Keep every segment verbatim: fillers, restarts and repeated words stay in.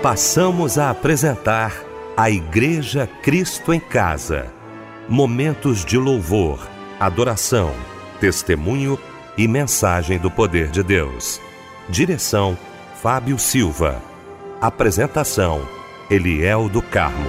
Passamos a apresentar a Igreja Cristo em Casa. Momentos de louvor, adoração, testemunho e mensagem do poder de Deus. Direção: Fábio Silva. Apresentação: Eliel do Carmo.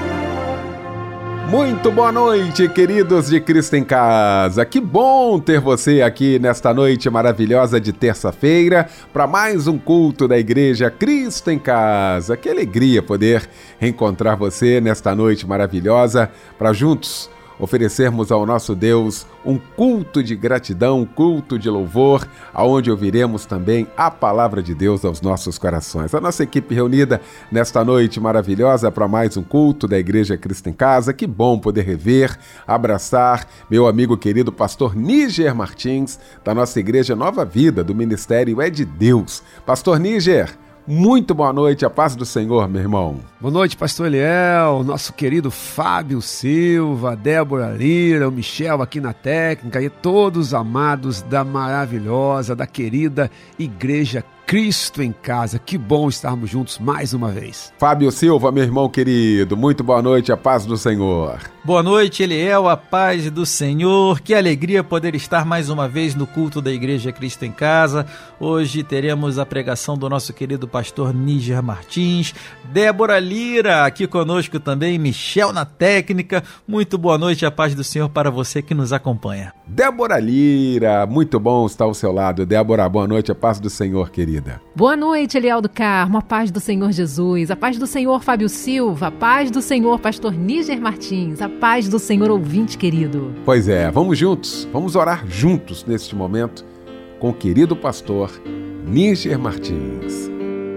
Muito boa noite, queridos de Cristo em Casa. Que bom ter você aqui nesta noite maravilhosa de terça-feira para mais um culto da Igreja Cristo em Casa. Que alegria poder reencontrar você nesta noite maravilhosa para juntos oferecermos ao nosso Deus um culto de gratidão, um culto de louvor, aonde ouviremos também a palavra de Deus aos nossos corações. A nossa equipe reunida nesta noite maravilhosa para mais um culto da Igreja Cristo em Casa. Que bom poder rever, abraçar meu amigo querido pastor Níger Martins, da nossa Igreja Nova Vida, do Ministério É de Deus. Pastor Níger, muito boa noite, a paz do Senhor, meu irmão. Boa noite, pastor Eliel, nosso querido Fábio Silva, Débora Lira, o Michel aqui na técnica e todos amados da maravilhosa, da querida Igreja Cristo em Casa. Que bom estarmos juntos mais uma vez. Fábio Silva, meu irmão querido, muito boa noite, a paz do Senhor. Boa noite, Eliel, a paz do Senhor. Que alegria poder estar mais uma vez no culto da Igreja Cristo em Casa. Hoje teremos a pregação do nosso querido pastor Níger Martins, Débora Lira aqui conosco também, Michel na técnica. Muito boa noite, a paz do Senhor para você que nos acompanha. Débora Lira, muito bom estar ao seu lado. Débora, boa noite, a paz do Senhor, querida. Boa noite, Eliel do Carmo, a paz do Senhor Jesus, a paz do Senhor Fábio Silva, a paz do Senhor pastor Níger Martins, a paz do Senhor ouvinte querido. Pois é, vamos juntos, vamos orar juntos neste momento com o querido pastor Níger Martins.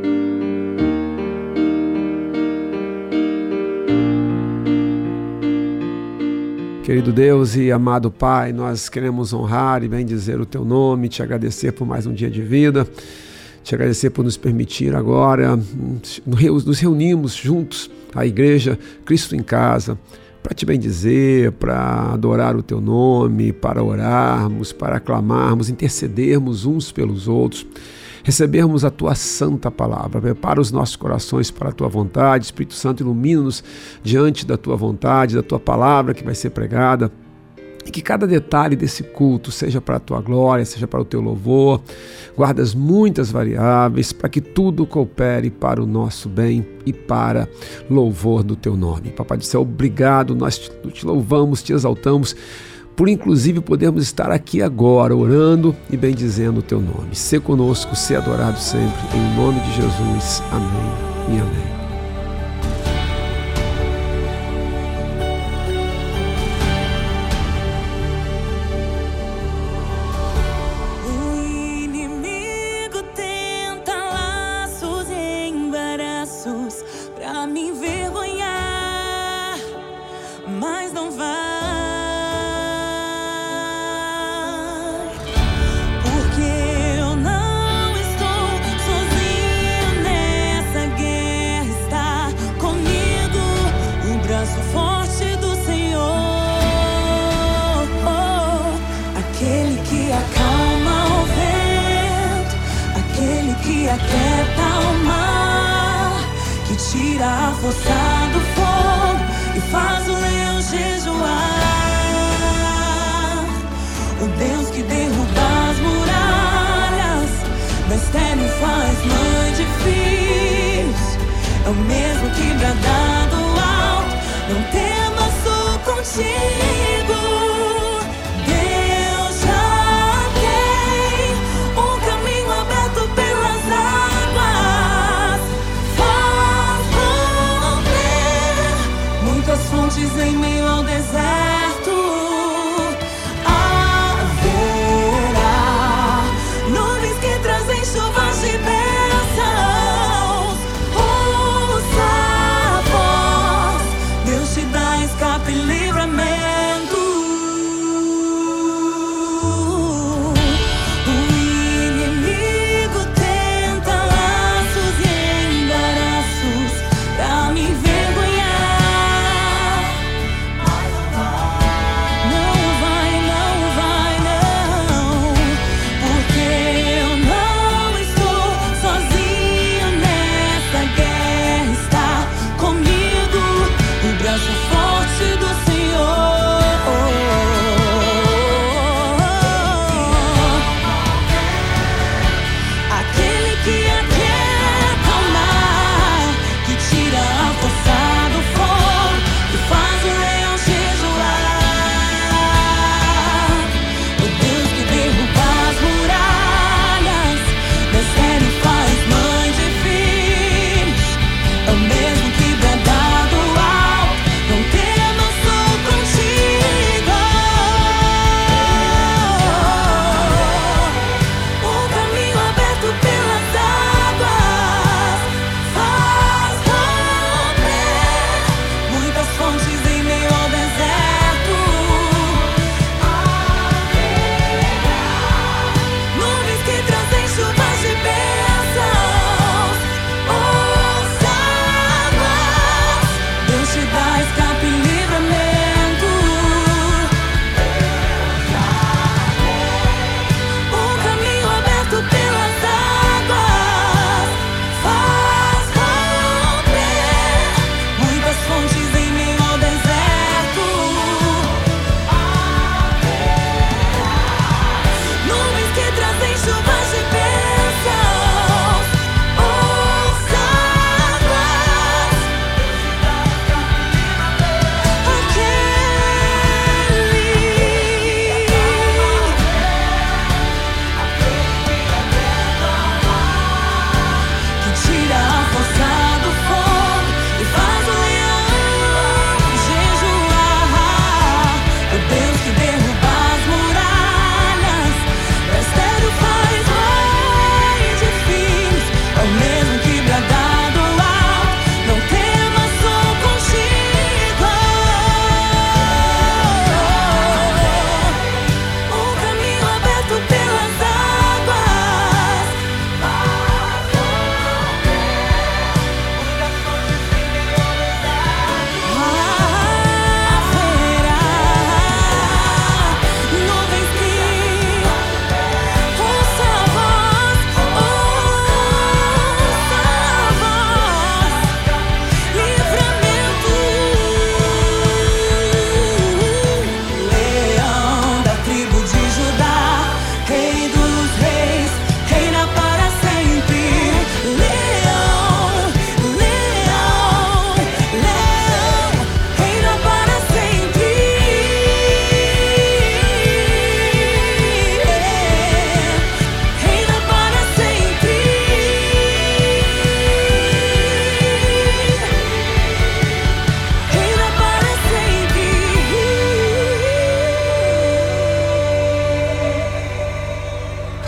Querido Deus e amado Pai, nós queremos honrar e bendizer o Teu nome, te agradecer por mais um dia de vida, te agradecer por nos permitir agora, nos reunimos juntos, a Igreja Cristo em Casa, para te bendizer, para adorar o Teu nome, para orarmos, para aclamarmos, intercedermos uns pelos outros, recebermos a Tua santa palavra. Prepara os nossos corações para a Tua vontade, Espírito Santo, ilumina-nos diante da Tua vontade, da Tua palavra que vai ser pregada, e que cada detalhe desse culto seja para a Tua glória, seja para o Teu louvor. Guardas muitas variáveis para que tudo coopere para o nosso bem e para louvor do Teu nome. Papai do céu, obrigado, nós te, te louvamos, te exaltamos, por inclusive podermos estar aqui agora, orando e bendizendo o Teu nome. Sê conosco, sê adorado sempre, em nome de Jesus. Amém e amém. Tira a força do fogo e faz o leão jejuar. O Deus que derruba as muralhas, da estéril faz mãe de filhos. É o mesmo que brada do alto, não temas, sou contigo. Deus já tem um caminho aberto pelas águas. Muitas fontes em meio ao deserto. Haverá nuvens que trazem chuvas de bênçãos. Ouça a voz, Deus te dá escape e livramento.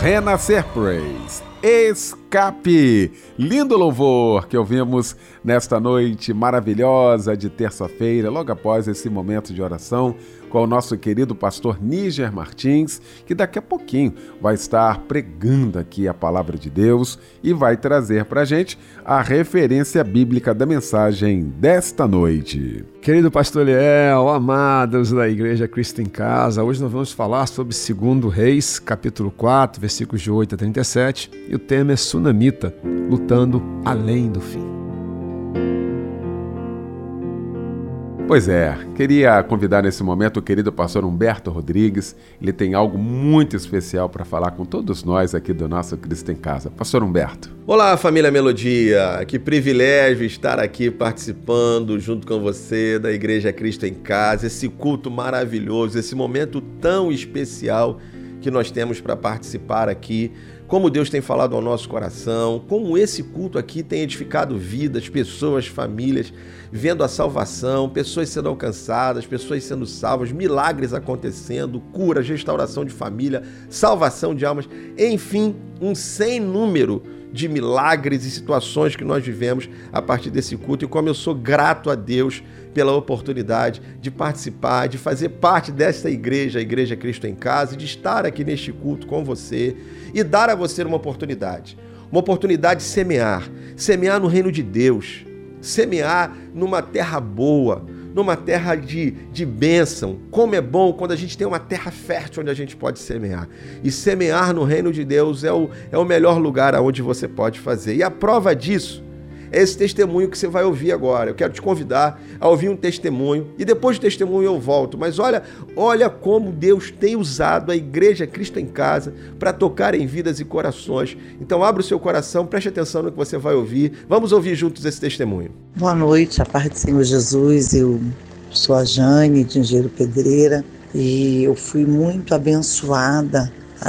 Renascer Praise, Escape. Lindo louvor que ouvimos nesta noite maravilhosa de terça-feira, logo após esse momento de oração com o nosso querido pastor Níger Martins, que daqui a pouquinho vai estar pregando aqui a palavra de Deus e vai trazer para a gente a referência bíblica da mensagem desta noite. Querido pastor Eliel, amados da Igreja Cristo em Casa, hoje nós vamos falar sobre segundo Reis, capítulo quatro, versículos de oito a trinta e sete, e o tema é Sunamita, lutando além do fim. Pois é, queria convidar nesse momento o querido pastor Humberto Rodrigues. Ele tem algo muito especial para falar com todos nós aqui do nosso Cristo em Casa. Pastor Humberto. Olá, família Melodia. Que privilégio estar aqui participando junto com você da Igreja Cristo em Casa, esse culto maravilhoso, esse momento tão especial que nós temos para participar aqui. Como Deus tem falado ao nosso coração, como esse culto aqui tem edificado vidas, pessoas, famílias, vendo a salvação, pessoas sendo alcançadas, pessoas sendo salvas, milagres acontecendo, cura, restauração de família, salvação de almas, enfim, um sem número de milagres e situações que nós vivemos a partir desse culto. E como eu sou grato a Deus pela oportunidade de participar, de fazer parte desta igreja, a Igreja Cristo em Casa, de estar aqui neste culto com você e dar a você uma oportunidade, uma oportunidade de semear, semear no reino de Deus, semear numa terra boa, numa terra de, de bênção. Como é bom quando a gente tem uma terra fértil onde a gente pode semear. E semear no reino de Deus é o, é o melhor lugar onde você pode fazer. E a prova disso é esse testemunho que você vai ouvir agora. Eu quero te convidar a ouvir um testemunho e depois do testemunho eu volto. Mas olha, olha como Deus tem usado a Igreja Cristo em Casa para tocar em vidas e corações. Então abra o seu coração, preste atenção no que você vai ouvir. Vamos ouvir juntos esse testemunho. Boa noite, a paz do Senhor Jesus. Eu sou a Jane de Engenheiro Pedreira e eu fui muito abençoada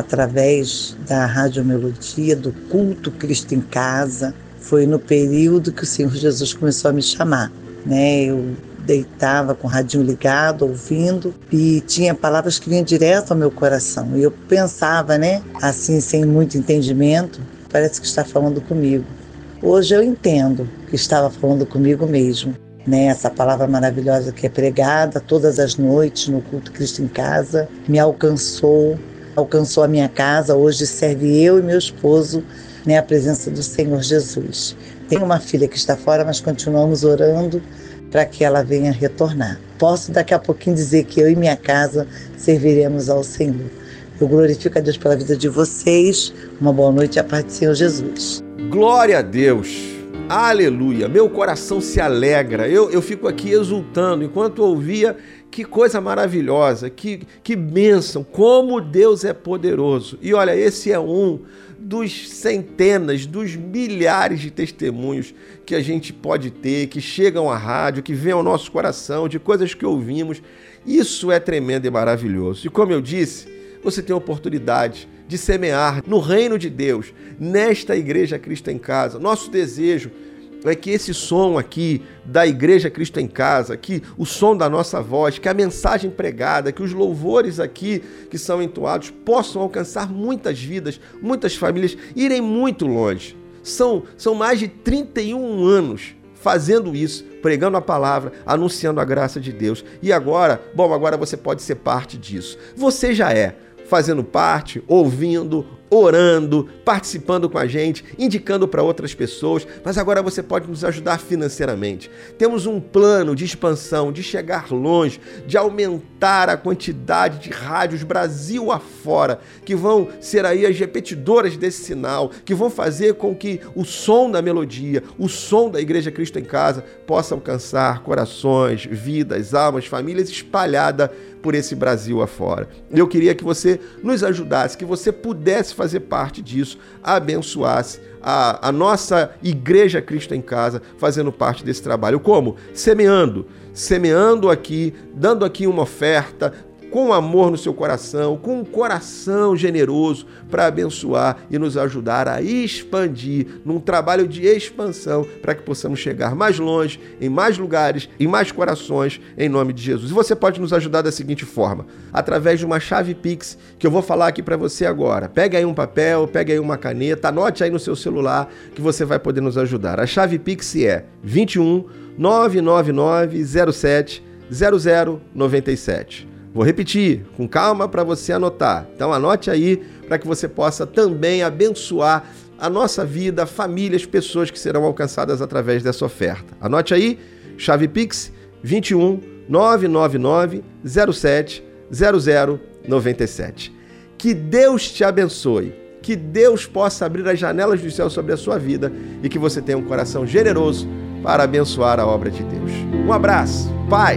através da Rádio Melodia, do culto Cristo em Casa. Foi no período que o Senhor Jesus começou a me chamar, né? Eu deitava com o radinho ligado, ouvindo, e tinha palavras que vinham direto ao meu coração. E eu pensava, né? Assim, sem muito entendimento, parece que está falando comigo. Hoje eu entendo que estava falando comigo mesmo, né? Essa palavra maravilhosa que é pregada todas as noites no culto Cristo em Casa me alcançou, alcançou a minha casa. Hoje serve eu e meu esposo, né, a presença do Senhor Jesus. Tenho uma filha que está fora, mas continuamos orando para que ela venha retornar. Posso daqui a pouquinho dizer que eu e minha casa serviremos ao Senhor. Eu glorifico a Deus pela vida de vocês. Uma boa noite e a paz do Senhor Jesus. Glória a Deus! Aleluia! Meu coração se alegra. Eu, eu fico aqui exultando enquanto ouvia. Que coisa maravilhosa, que, que bênção, como Deus é poderoso. E olha, esse é um dos centenas, dos milhares de testemunhos que a gente pode ter, que chegam à rádio, que vêm ao nosso coração, de coisas que ouvimos. Isso é tremendo e maravilhoso. E como eu disse, você tem a oportunidade de semear no reino de Deus, nesta Igreja Cristo em Casa. Nosso desejo é que esse som aqui da Igreja Cristo em Casa, que o som da nossa voz, que a mensagem pregada, que os louvores aqui que são entoados possam alcançar muitas vidas, muitas famílias, irem muito longe. São, são mais de trinta e um anos fazendo isso, pregando a palavra, anunciando a graça de Deus. E agora, bom, agora você pode ser parte disso. Você já é, fazendo parte, ouvindo, orando, participando com a gente, indicando para outras pessoas, mas agora você pode nos ajudar financeiramente. Temos um plano de expansão, de chegar longe, de aumentar a quantidade de rádios Brasil afora, que vão ser aí as repetidoras desse sinal, que vão fazer com que o som da melodia, o som da Igreja Cristo em Casa, possa alcançar corações, vidas, almas, famílias espalhadas por esse Brasil afora. Eu queria que você nos ajudasse, que você pudesse fazer parte disso, abençoasse a, a nossa Igreja Cristo em Casa, fazendo parte desse trabalho. Como? Semeando. Semeando aqui, dando aqui uma oferta, com amor no seu coração, com um coração generoso para abençoar e nos ajudar a expandir num trabalho de expansão para que possamos chegar mais longe, em mais lugares, em mais corações, em nome de Jesus. E você pode nos ajudar da seguinte forma, através de uma chave Pix que eu vou falar aqui para você agora. Pegue aí um papel, pegue aí uma caneta, anote aí no seu celular que você vai poder nos ajudar. A chave Pix é vinte e um, nove nove nove, zero sete, zero zero nove sete. Vou repetir, com calma para você anotar. Então anote aí para que você possa também abençoar a nossa vida, famílias, pessoas que serão alcançadas através dessa oferta. Anote aí, chave Pix vinte e um, nove nove nove, zero sete, zero zero nove sete. Que Deus te abençoe, que Deus possa abrir as janelas do céu sobre a sua vida e que você tenha um coração generoso para abençoar a obra de Deus. Um abraço, paz!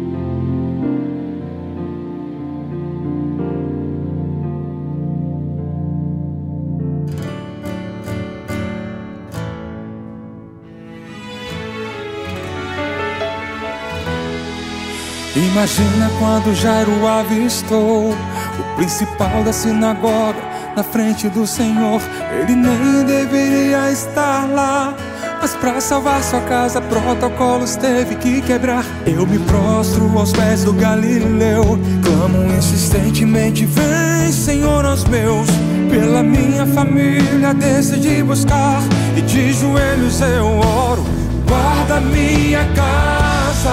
Imagina quando Jairo avistou o principal da sinagoga na frente do Senhor. Ele nem deveria estar lá, mas pra salvar sua casa protocolos teve que quebrar. Eu me prostro aos pés do Galileu, clamo insistentemente: vem, Senhor, aos meus. Pela minha família decidi buscar, e de joelhos eu oro: guarda minha casa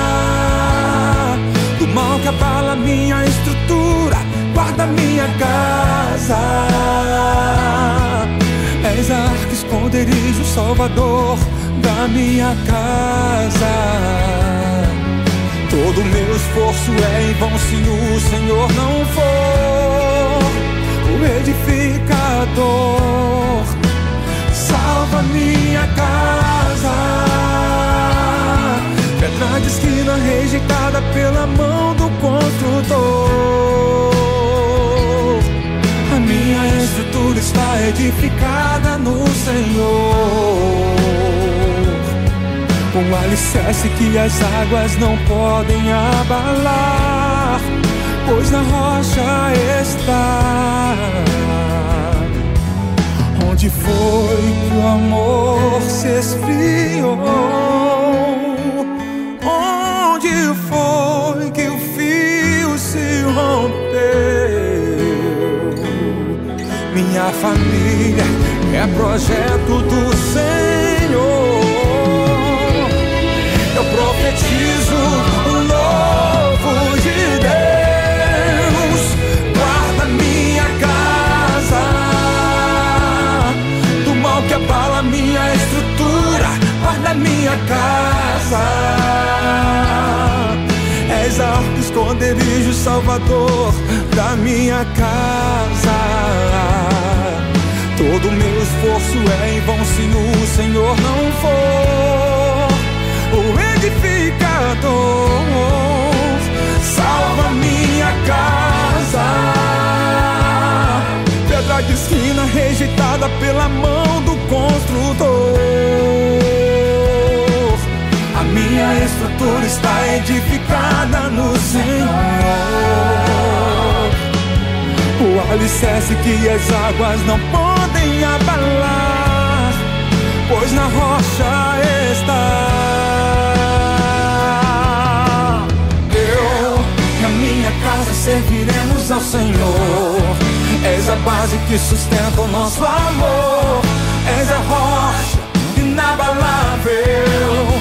do mal que abala minha estrutura, guarda minha casa. És a arca, esconderijo, salvador da minha casa. Todo meu esforço é em vão se o Senhor não for o edificador. Salva minha casa, pedra de esquina rejeitada pela mão do construtor. A minha estrutura está edificada no Senhor, um alicerce que as águas não podem abalar, pois na rocha está. Onde foi que o amor se esfriou? Onde foi que o fio se rompeu? Minha família é projeto do Senhor. Eu profetizo o novo de Deus. Guarda minha casa do mal que abala minha estrutura. Guarda minha casa. És a arca, esconderijo, salvador da minha casa. Todo meu esforço é em vão se o Senhor não for o edificador. Salva minha casa, pedra de esquina rejeitada pela mão do construtor. A minha estrutura está edificada no Senhor, o alicerce que as águas não podem abalar, pois na rocha está. Eu e a minha casa serviremos ao Senhor. És a base que sustenta o nosso amor. És a rocha inabalável.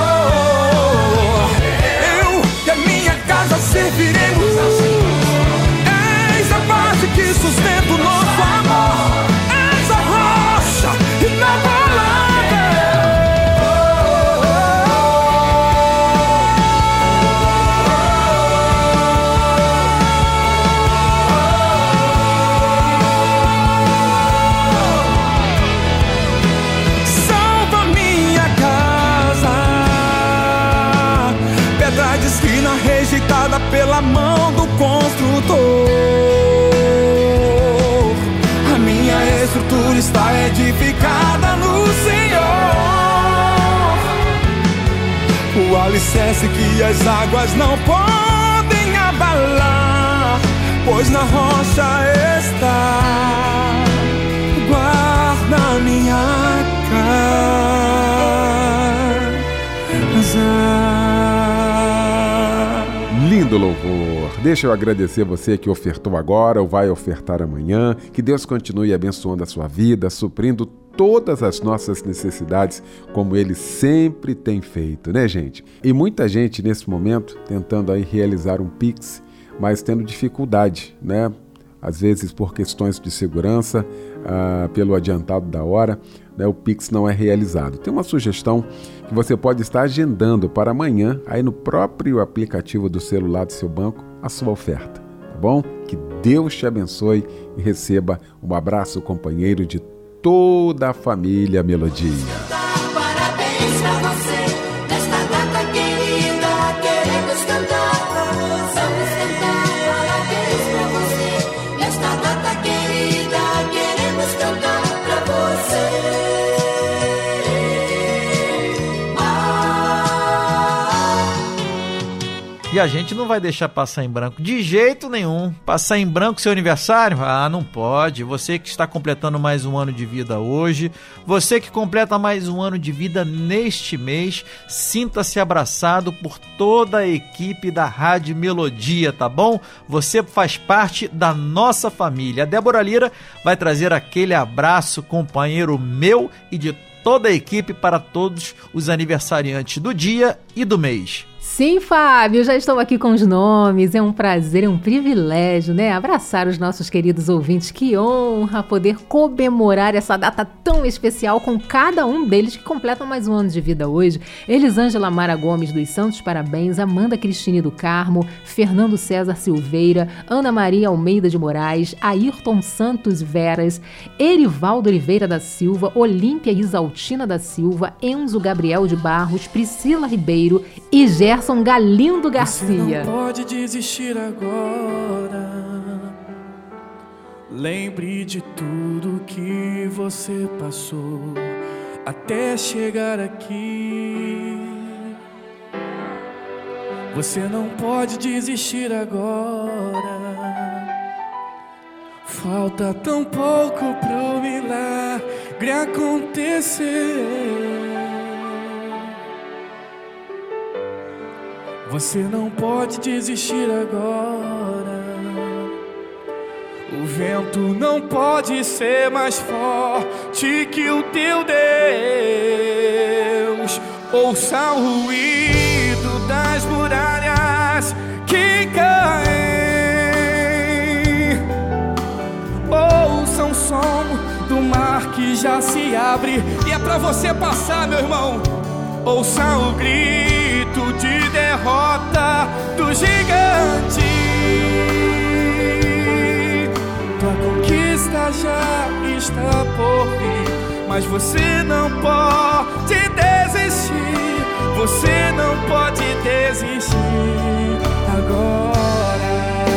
Serviremos ao Senhor. És a base que sustenta o nosso amor. És a rocha inabalável. Salva minha casa, pedra de esquina rejeitada pela mão do construtor. A minha estrutura está edificada no Senhor, o alicerce que as águas não podem abalar, abalar, pois na rocha está. Guarda minha casa. Lindo louvor. Deixa eu agradecer você que ofertou agora ou vai ofertar amanhã. Que Deus continue abençoando a sua vida, suprindo todas as nossas necessidades, como Ele sempre tem feito, né, gente? E muita gente nesse momento tentando aí realizar um Pix, mas tendo dificuldade, né? Às vezes por questões de segurança, ah, pelo adiantado da hora, né, o Pix não é realizado. Tem uma sugestão que você pode estar agendando para amanhã, aí no próprio aplicativo do celular do seu banco, a sua oferta, tá bom? Que Deus te abençoe e receba um abraço companheiro de toda a família Melodia. Parabéns pra você, nesta data querida, queremos cantar. Vamos cantar, parabéns pra você, nesta data querida, queremos cantar pra você. E a gente não vai deixar passar em branco de jeito nenhum. Passar em branco seu aniversário? Ah, não pode. Você que está completando mais um ano de vida hoje, você que completa mais um ano de vida neste mês, sinta-se abraçado por toda a equipe da Rádio Melodia, tá bom? Você faz parte da nossa família. A Débora Lira vai trazer aquele abraço, companheiro meu e de toda a equipe para todos os aniversariantes do dia e do mês. Sim, Fábio, já estou aqui com os nomes, é um prazer, é um privilégio, né? Abraçar os nossos queridos ouvintes, que honra poder comemorar essa data tão especial com cada um deles que completam mais um ano de vida hoje. Elisângela Mara Gomes dos Santos, parabéns, Amanda Cristine do Carmo, Fernando César Silveira, Ana Maria Almeida de Moraes, Ayrton Santos Veras, Erivaldo Oliveira da Silva, Olímpia Isaltina da Silva, Enzo Gabriel de Barros, Priscila Ribeiro e Gerson Galindo Garcia. Você não pode desistir agora. Lembre de tudo que você passou até chegar aqui. Você não pode desistir agora. Falta tão pouco pro milagre acontecer. Você não pode desistir agora. O vento não pode ser mais forte que o teu Deus. Ouça o ruído das muralhas que caem. Ouça o som do mar que já se abre. E é pra você passar, meu irmão. Ouça o grito de derrota do gigante. Tua conquista já está por vir, mas você não pode desistir. Você não pode desistir agora.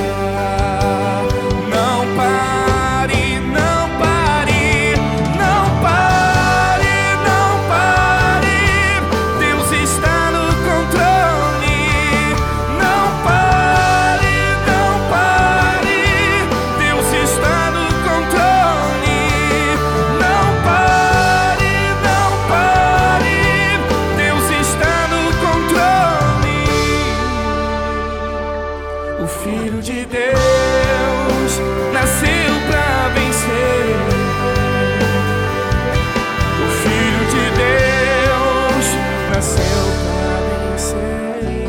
Não pare, não pare, não pare, não pare. Deus está no controle. Não pare, não pare. Deus está no controle. Não pare, não pare. Deus está no controle. O Filho de Deus nasceu pra vencer. O Filho de Deus nasceu pra vencer.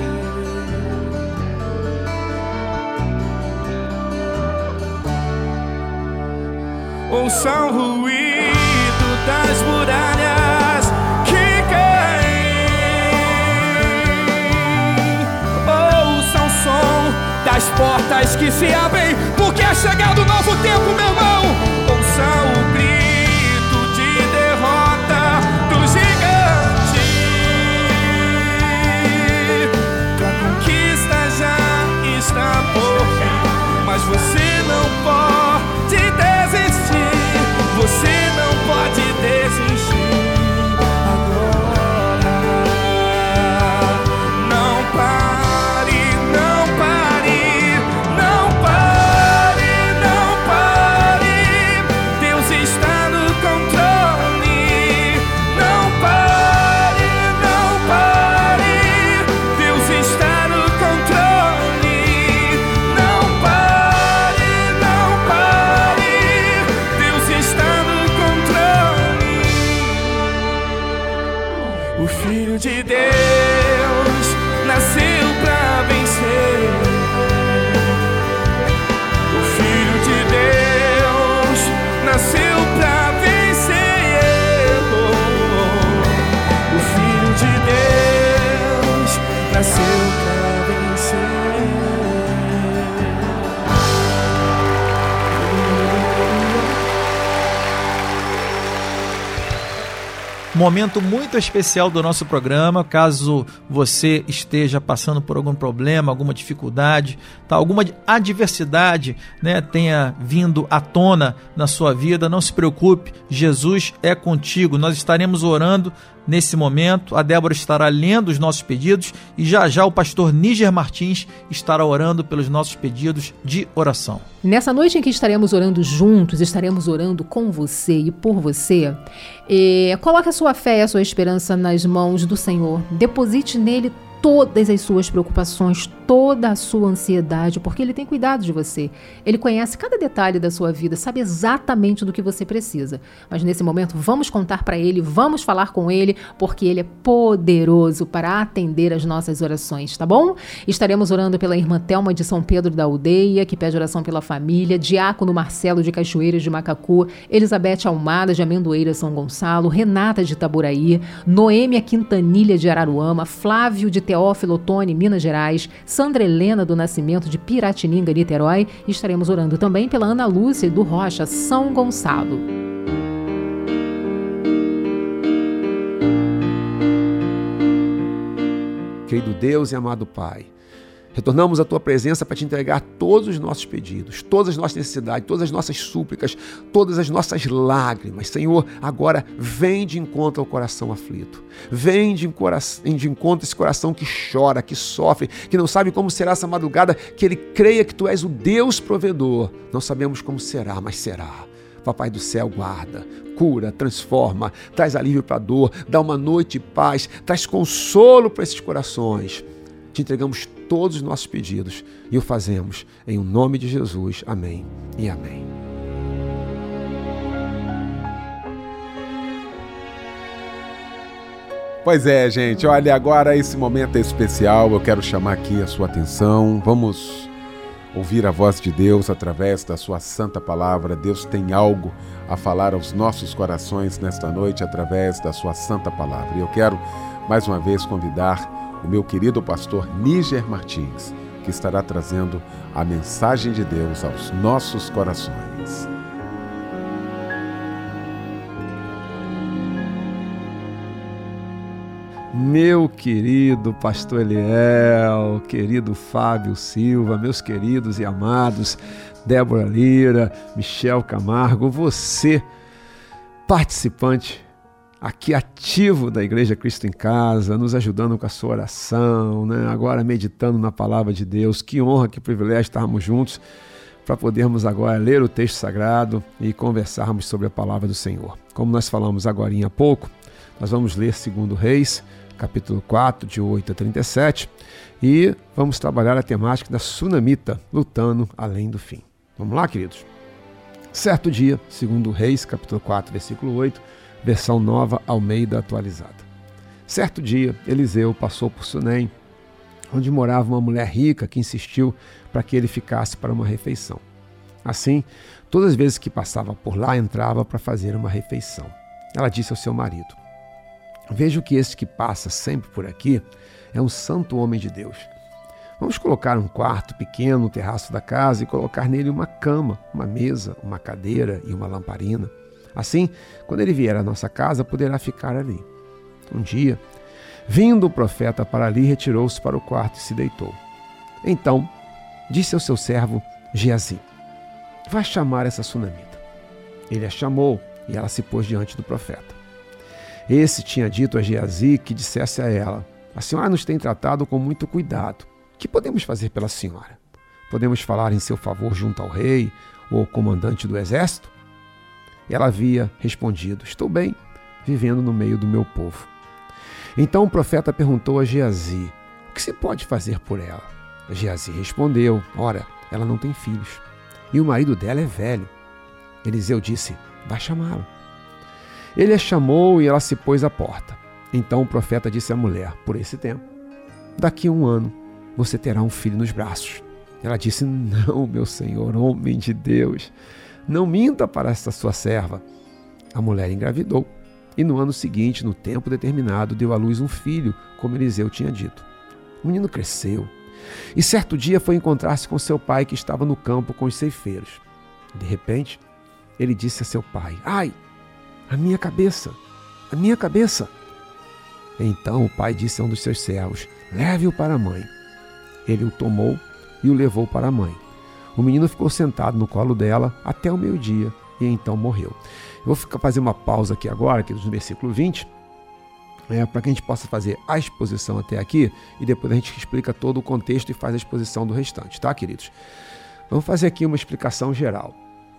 Ouça o ruído das muralhas que caem. Ouça o som das portas que se abrem, porque é chegado um novo tempo, meu irmão. Ouça o grito de derrota do gigante. Tua conquista já está por fim, mas você não pode desistir. Você não pode desistir agora. Não pare, não pare. momento muito especial do nosso programa. Caso você esteja passando por algum problema, alguma dificuldade, tá, alguma adversidade, né, tenha vindo à tona na sua vida, não se preocupe, Jesus é contigo. Nós estaremos orando nesse momento, a Débora estará lendo os nossos pedidos e já já o pastor Níger Martins estará orando pelos nossos pedidos de oração. Nessa noite em que estaremos orando juntos, estaremos orando com você e por você, é, coloque a sua fé e a sua esperança nas mãos do Senhor. Deposite nele todas as suas preocupações, toda a sua ansiedade, porque Ele tem cuidado de você. Ele conhece cada detalhe da sua vida, sabe exatamente do que você precisa. Mas nesse momento, vamos contar para Ele, vamos falar com Ele, porque Ele é poderoso para atender as nossas orações, tá bom? Estaremos orando pela irmã Thelma de São Pedro da Aldeia, que pede oração pela família, Diácono Marcelo de Cachoeiras de Macacu, Elizabeth Almada de Amendoeira São Gonçalo, Renata de Itaboraí, Noêmia Quintanilha de Araruama, Flávio de Teófilo Otoni, Minas Gerais, Sandra Helena do Nascimento de Piratininga, Niterói, e estaremos orando também pela Ana Lúcia do Rocha, São Gonçalo. Querido Deus e amado Pai, retornamos à Tua presença para Te entregar todos os nossos pedidos, todas as nossas necessidades, todas as nossas súplicas, todas as nossas lágrimas. Senhor, agora vem de encontro ao coração aflito. Vem de encontro a esse coração que chora, que sofre, que não sabe como será essa madrugada, que ele creia que Tu és o Deus provedor. Não sabemos como será, mas será. Papai do céu, guarda, cura, transforma, traz alívio para a dor, dá uma noite de paz, traz consolo para esses corações. Te entregamos todos os nossos pedidos e o fazemos em o nome de Jesus. Amém e amém. Pois é, gente, olha, agora esse momento é especial, eu quero chamar aqui a sua atenção. Vamos ouvir a voz de Deus através da sua santa palavra. Deus tem algo a falar aos nossos corações nesta noite através da sua santa palavra. E eu quero mais uma vez convidar o meu querido pastor Níger Martins, que estará trazendo a mensagem de Deus aos nossos corações. Meu querido pastor Eliel, querido Fábio Silva, meus queridos e amados Débora Lira, Michel Camargo, você, participante aqui ativo da Igreja Cristo em Casa, nos ajudando com a sua oração, né? Agora meditando na palavra de Deus. Que honra, que privilégio estarmos juntos para podermos agora ler o texto sagrado e conversarmos sobre a palavra do Senhor. Como nós falamos agora há pouco, nós vamos ler segundo Reis, capítulo quatro, de oito a trinta e sete, e vamos trabalhar a temática da sunamita, lutando além do fim. Vamos lá, queridos? Certo dia, segundo Reis, capítulo quatro, versículo oito, versão nova Almeida atualizada. Certo dia, Eliseu passou por Sunem, onde morava uma mulher rica que insistiu para que ele ficasse para uma refeição. Assim, todas as vezes que passava por lá, entrava para fazer uma refeição. Ela disse ao seu marido: vejo que este que passa sempre por aqui é um santo homem de Deus. Vamos colocar um quarto pequeno no terraço da casa e colocar nele uma cama, uma mesa, uma cadeira e uma lamparina. Assim, quando ele vier à nossa casa, poderá ficar ali. Um dia, vindo o profeta para ali, retirou-se para o quarto e se deitou. Então, disse ao seu servo Geazi: vá chamar essa sunamita. Ele a chamou e ela se pôs diante do profeta. Esse tinha dito a Geazi que dissesse a ela: a senhora nos tem tratado com muito cuidado. O que podemos fazer pela senhora? Podemos falar em seu favor junto ao rei ou ao comandante do exército? Ela havia respondido: estou bem, vivendo no meio do meu povo. Então o profeta perguntou a Geazi: o que se pode fazer por ela? Geazi respondeu: ora, ela não tem filhos, e o marido dela é velho. Eliseu disse: vá chamá-la. Ele a chamou e ela se pôs à porta. Então o profeta disse à mulher: por esse tempo, daqui a um ano, você terá um filho nos braços. Ela disse: não, meu senhor, homem de Deus, não minta para esta sua serva. A mulher engravidou e no ano seguinte, no tempo determinado, deu à luz um filho, como Eliseu tinha dito. O menino cresceu e certo dia foi encontrar-se com seu pai, que estava no campo com os ceifeiros. De repente, ele disse a seu pai: ai, a minha cabeça, a minha cabeça. Então o pai disse a um dos seus servos, leve-o para a mãe. Ele o tomou e o levou para a mãe. O menino ficou sentado no colo dela até o meio-dia e então morreu. Eu vou ficar, fazer uma pausa aqui agora, aqui no versículo vinte, é, para que a gente possa fazer a exposição até aqui e depois a gente explica todo o contexto e faz a exposição do restante, tá, queridos? Vamos fazer aqui uma explicação geral.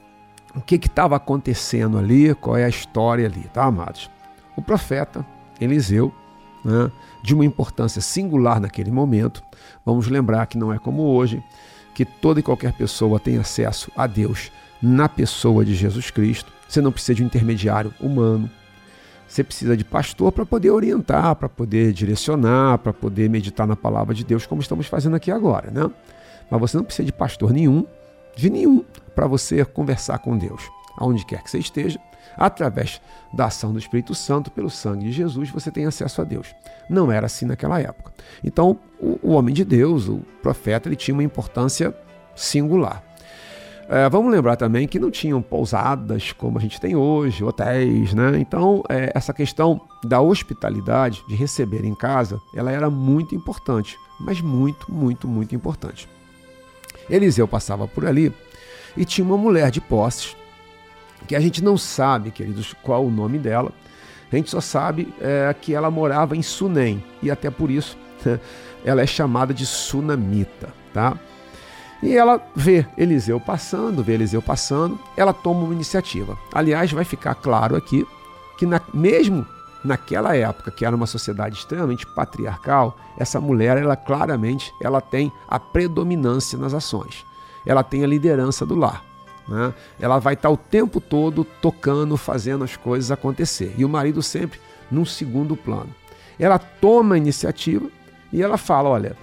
O que estava acontecendo ali, qual é a história ali, tá, amados? O profeta Eliseu, né, de uma importância singular naquele momento, vamos lembrar que não é como hoje, que toda e qualquer pessoa tem acesso a Deus na pessoa de Jesus Cristo. Você não precisa de um intermediário humano, você precisa de pastor para poder orientar, para poder direcionar, para poder meditar na palavra de Deus, como estamos fazendo aqui agora, né? Mas você não precisa de pastor nenhum, de nenhum, para você conversar com Deus. Aonde quer que você esteja, através da ação do Espírito Santo, pelo sangue de Jesus, você tem acesso a Deus. Não era assim naquela época. Então, o, o homem de Deus, o profeta, ele tinha uma importância singular. É, vamos lembrar também que não tinham pousadas como a gente tem hoje, hotéis, né? Então, é, essa questão da hospitalidade, de receber em casa, ela era muito importante, mas muito, muito, muito importante. Eliseu passava por ali e tinha uma mulher de posses, que a gente não sabe, queridos, qual o nome dela. A gente só sabe é, que ela morava em Sunem, e até por isso ela é chamada de Sunamita, tá? E ela vê Eliseu passando, vê Eliseu passando, ela toma uma iniciativa. Aliás, vai ficar claro aqui que na, mesmo naquela época, que era uma sociedade extremamente patriarcal, essa mulher, ela claramente, ela tem a predominância nas ações. Ela tem a liderança do lar, né? Ela vai estar o tempo todo tocando, fazendo as coisas acontecer. E o marido sempre num segundo plano. Ela toma a iniciativa e ela fala, olha,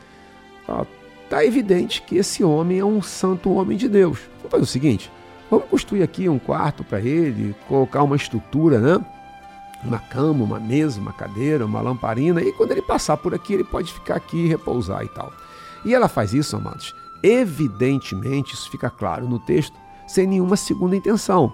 está evidente que esse homem é um santo homem de Deus. Vamos fazer o seguinte, vamos construir aqui um quarto para ele, colocar uma estrutura, né? Uma cama, uma mesa, uma cadeira, uma lamparina, e quando ele passar por aqui, ele pode ficar aqui e repousar e tal. E ela faz isso, amados, evidentemente, isso fica claro no texto, sem nenhuma segunda intenção,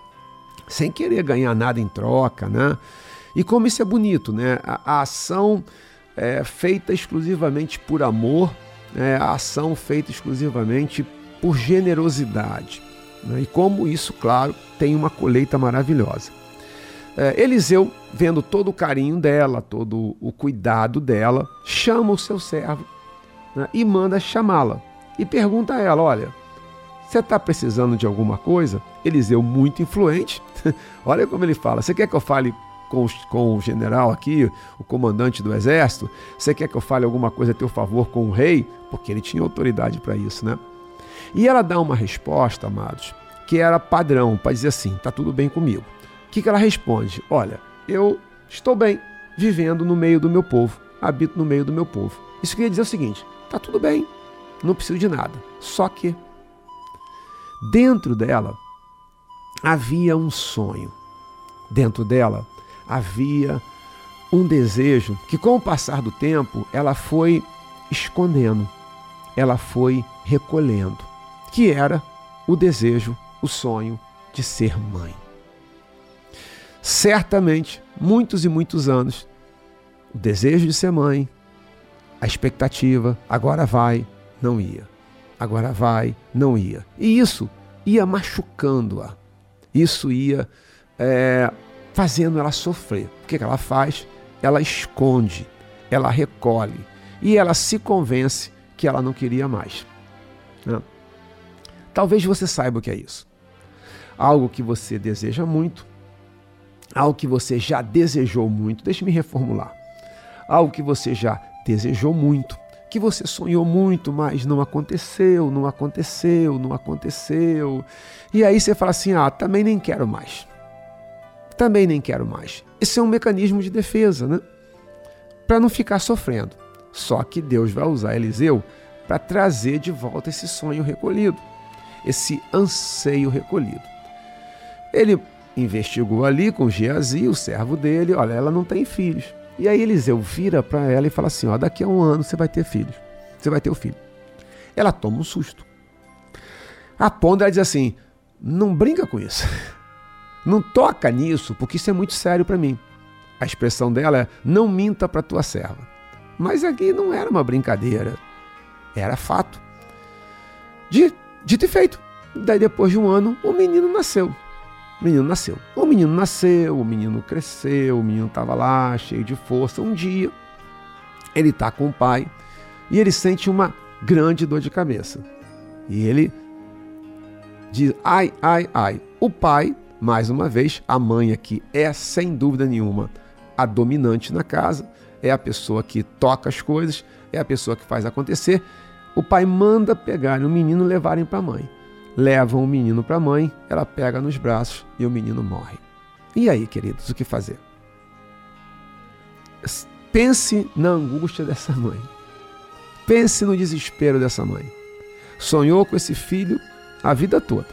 sem querer ganhar nada em troca, né? E como isso é bonito, né? A, a ação é feita exclusivamente por amor, é a ação feita exclusivamente por generosidade, né? E como isso, claro, tem uma colheita maravilhosa. É, Eliseu, vendo todo o carinho dela, todo o cuidado dela, chama o seu servo, né, e manda chamá-la. E pergunta a ela, olha, você está precisando de alguma coisa? Eliseu, muito influente, olha como ele fala, você quer que eu fale com, com o general aqui, o comandante do exército? Você quer que eu fale alguma coisa a teu favor com o rei? Porque ele tinha autoridade para isso, né? E ela dá uma resposta, amados, que era padrão, para dizer assim, está tudo bem comigo. O que, que ela responde? Olha, eu estou bem, vivendo no meio do meu povo, habito no meio do meu povo. Isso queria dizer o seguinte, está tudo bem, não preciso de nada. Só que dentro dela havia um sonho, dentro dela havia um desejo que, com o passar do tempo, ela foi escondendo, ela foi recolhendo, que era o desejo, o sonho de ser mãe. Certamente, muitos e muitos anos, o desejo de ser mãe, a expectativa, agora vai, não ia. Agora vai, não ia. E isso ia machucando-a. Isso ia é, fazendo ela sofrer. O que ela faz? Ela esconde, ela recolhe e ela se convence que ela não queria mais. Né? Talvez você saiba o que é isso. Algo que você deseja muito, algo que você já desejou muito, deixe-me reformular, algo que você já desejou muito, que você sonhou muito, mas não aconteceu, não aconteceu, não aconteceu, e aí você fala assim, ah, também nem quero mais, também nem quero mais. Esse é um mecanismo de defesa, né? Para não ficar sofrendo. Só que Deus vai usar Eliseu para trazer de volta esse sonho recolhido, esse anseio recolhido. Ele investigou ali com Geazi, o servo dele, olha, ela não tem filhos. E aí Eliseu vira para ela e fala assim, ó, daqui a um ano você vai ter filhos, você vai ter o filho. Ela toma um susto. A ponto ela diz assim, não brinca com isso, não toca nisso, porque isso é muito sério para mim. A expressão dela é: não minta para tua serva. Mas aqui não era uma brincadeira, era fato. Dito e feito. Daí depois de um ano, o menino nasceu. O menino nasceu. O menino nasceu, o menino cresceu, o menino estava lá, cheio de força. Um dia, ele está com o pai e ele sente uma grande dor de cabeça. E ele diz: ai, ai, ai. O pai, mais uma vez, a mãe aqui é, sem dúvida nenhuma, a dominante na casa, é a pessoa que toca as coisas, é a pessoa que faz acontecer. O pai manda pegar o menino e levarem para a mãe. Levam o menino para a mãe, ela pega nos braços e o menino morre. E aí, queridos, o que fazer? Pense na angústia dessa mãe. Pense no desespero dessa mãe. Sonhou com esse filho a vida toda.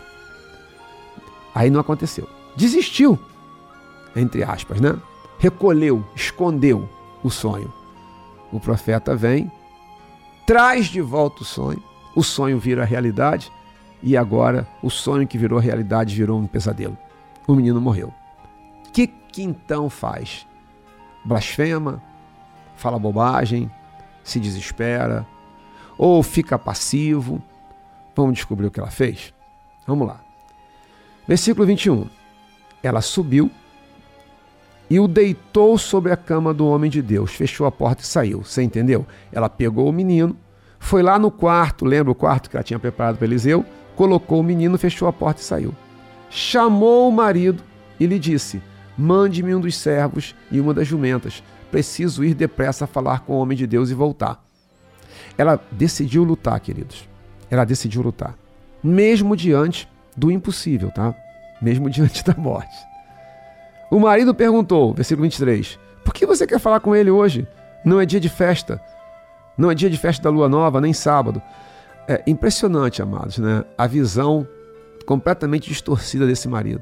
Aí não aconteceu. Desistiu, entre aspas, né? Recolheu, escondeu o sonho. O profeta vem, traz de volta o sonho, o sonho vira realidade e agora o sonho que virou realidade virou um pesadelo. O menino morreu. O que, que então faz? Blasfema, fala bobagem, se desespera ou fica passivo? Vamos descobrir o que ela fez? Vamos lá. Versículo vinte e um. Ela subiu e o deitou sobre a cama do homem de Deus, fechou a porta e saiu. Você entendeu? Ela pegou o menino, foi lá no quarto, lembra o quarto que ela tinha preparado para Eliseu? Colocou o menino, fechou a porta e saiu. Chamou o marido e lhe disse: mande-me um dos servos e uma das jumentas. Preciso ir depressa falar com o homem de Deus e voltar. Ela decidiu lutar, queridos. Ela decidiu lutar. Mesmo diante do impossível, tá? Mesmo diante da morte. O marido perguntou, versículo vinte e três, por que você quer falar com ele hoje? Não é dia de festa. Não é dia de festa da lua nova, nem sábado. É impressionante, amados, né? A visão completamente distorcida desse marido.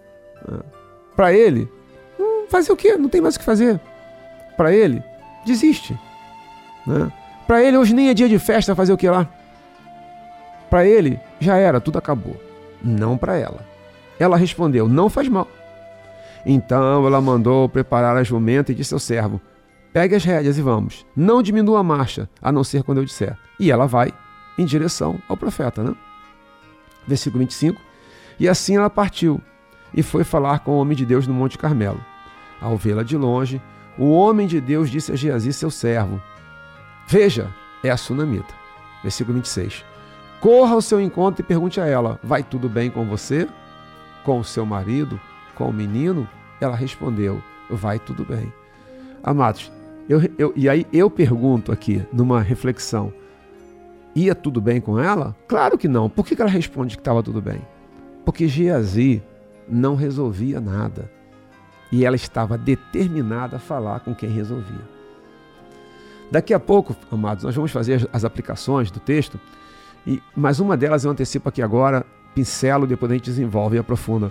Para ele, hum, fazer o quê? Não tem mais o que fazer. Para ele, desiste. Né? Para ele, hoje nem é dia de festa, fazer o que lá? Para ele, já era, tudo acabou. Não para ela. Ela respondeu: não faz mal. Então ela mandou preparar a jumenta e disse ao servo: pegue as rédeas e vamos. Não diminua a marcha, a não ser quando eu disser. E ela vai em direção ao profeta, né? Versículo vinte e cinco. E assim ela partiu e foi falar com o homem de Deus no Monte Carmelo. Ao vê-la de longe, o homem de Deus disse a Geazi, seu servo: veja, é a sunamita. Versículo vinte e seis. Corra ao seu encontro e pergunte a ela: vai tudo bem com você? Com o seu marido? Com o menino? Ela respondeu: vai tudo bem. Amados, eu, eu, e aí eu pergunto aqui, numa reflexão, ia tudo bem com ela? Claro que não. Por que ela responde que estava tudo bem? Porque Geazi não resolvia nada. E ela estava determinada a falar com quem resolvia. Daqui a pouco, amados, nós vamos fazer as, as aplicações do texto, e, mas uma delas eu antecipo aqui agora, pincelo, depois a gente desenvolve e aprofunda.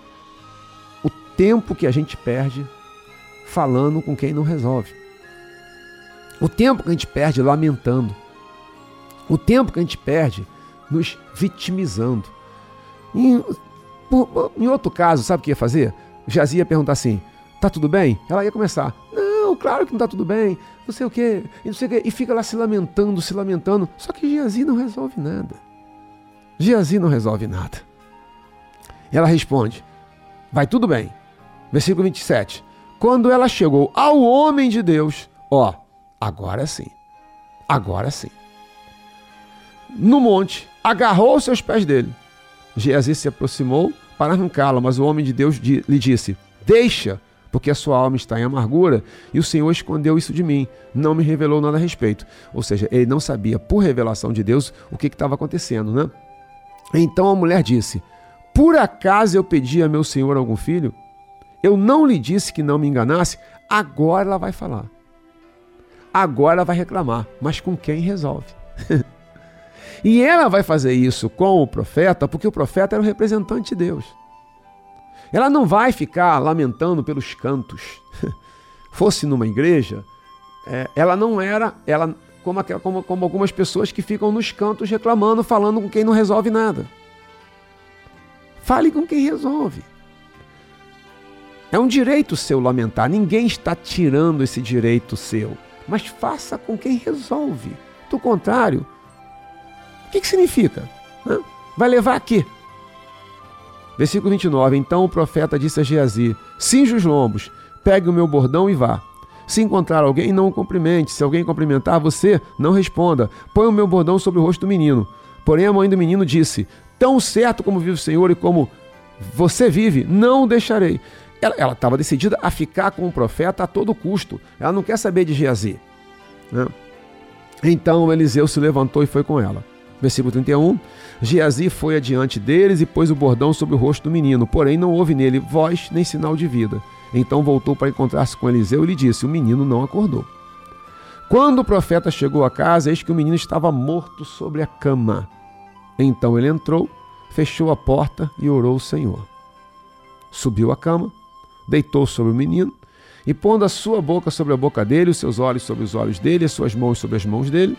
O tempo que a gente perde falando com quem não resolve. O tempo que a gente perde lamentando. O tempo que a gente perde nos vitimizando. Em, por, em outro caso, sabe o que ia fazer? Geazi ia perguntar assim: tá tudo bem? Ela ia começar: não, claro que não tá tudo bem, não sei o quê, e, não sei o quê, e fica lá se lamentando, se lamentando. Só que Geazi não resolve nada. Geazi não resolve nada. Ela responde: vai tudo bem. Versículo vinte e sete. Quando ela chegou ao homem de Deus, ó, agora sim, agora sim. No monte, agarrou os seus pés dele. Geazi se aproximou para arrancá-la, mas o homem de Deus lhe disse: deixa, porque a sua alma está em amargura e o Senhor escondeu isso de mim, não me revelou nada a respeito. Ou seja, ele não sabia, por revelação de Deus, o que estava acontecendo, né? Então a mulher disse: por acaso eu pedi a meu senhor algum filho? Eu não lhe disse que não me enganasse? Agora ela vai falar. Agora ela vai reclamar, mas com quem resolve? E ela vai fazer isso com o profeta, porque o profeta era o representante de Deus. Ela não vai ficar lamentando pelos cantos. Fosse numa igreja, é, ela não era, ela, como, como, como algumas pessoas que ficam nos cantos reclamando, falando com quem não resolve nada. Fale com quem resolve. É um direito seu lamentar, ninguém está tirando esse direito seu, mas faça com quem resolve. Do contrário, o que, que significa? Vai levar a quê? Versículo vinte e nove, então o profeta disse a Geazi, cinja os lombos, pegue o meu bordão e vá. Se encontrar alguém, não o cumprimente. Se alguém cumprimentar você, não responda. Põe o meu bordão sobre o rosto do menino. Porém a mãe do menino disse, tão certo como vive o Senhor e como você vive, não o deixarei. Ela estava decidida a ficar com o profeta a todo custo. Ela não quer saber de Geazi. Né? Então Eliseu se levantou e foi com ela. Versículo trinta e um, Geazi foi adiante deles e pôs o bordão sobre o rosto do menino, porém não houve nele voz nem sinal de vida. Então voltou para encontrar-se com Eliseu e lhe disse, o menino não acordou. Quando o profeta chegou à casa, eis que o menino estava morto sobre a cama. Então ele entrou, fechou a porta e orou ao Senhor. Subiu à cama, deitou sobre o menino e pondo a sua boca sobre a boca dele, os seus olhos sobre os olhos dele, as suas mãos sobre as mãos dele,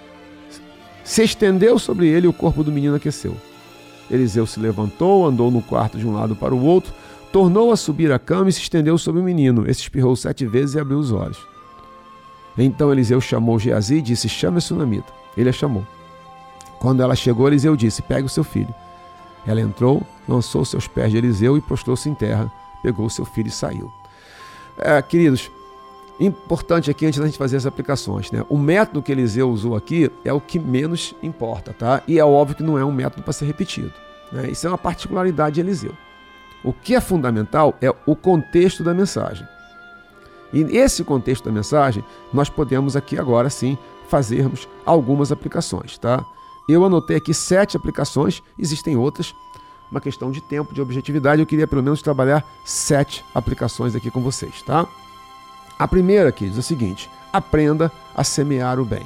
se estendeu sobre ele e o corpo do menino aqueceu. Eliseu se levantou, andou no quarto de um lado para o outro, tornou a subir a cama e se estendeu sobre o menino. Esse espirrou sete vezes e abriu os olhos. Então Eliseu chamou Geazi e disse, chame a sunamita. Ele a chamou. Quando ela chegou, Eliseu disse, pegue o seu filho. Ela entrou, lançou os seus pés de Eliseu e prostrou-se em terra, pegou o seu filho e saiu. É, queridos, importante aqui antes da gente fazer as aplicações, né? O método que Eliseu usou aqui é o que menos importa, tá? E é óbvio que não é um método para ser repetido, né? Isso é uma particularidade de Eliseu. O que é fundamental é o contexto da mensagem. E nesse contexto da mensagem, nós podemos aqui agora sim fazermos algumas aplicações, tá? Eu anotei aqui sete aplicações, existem outras, uma questão de tempo, de objetividade, eu queria pelo menos trabalhar sete aplicações aqui com vocês, tá? A primeira aqui diz o seguinte, aprenda a semear o bem.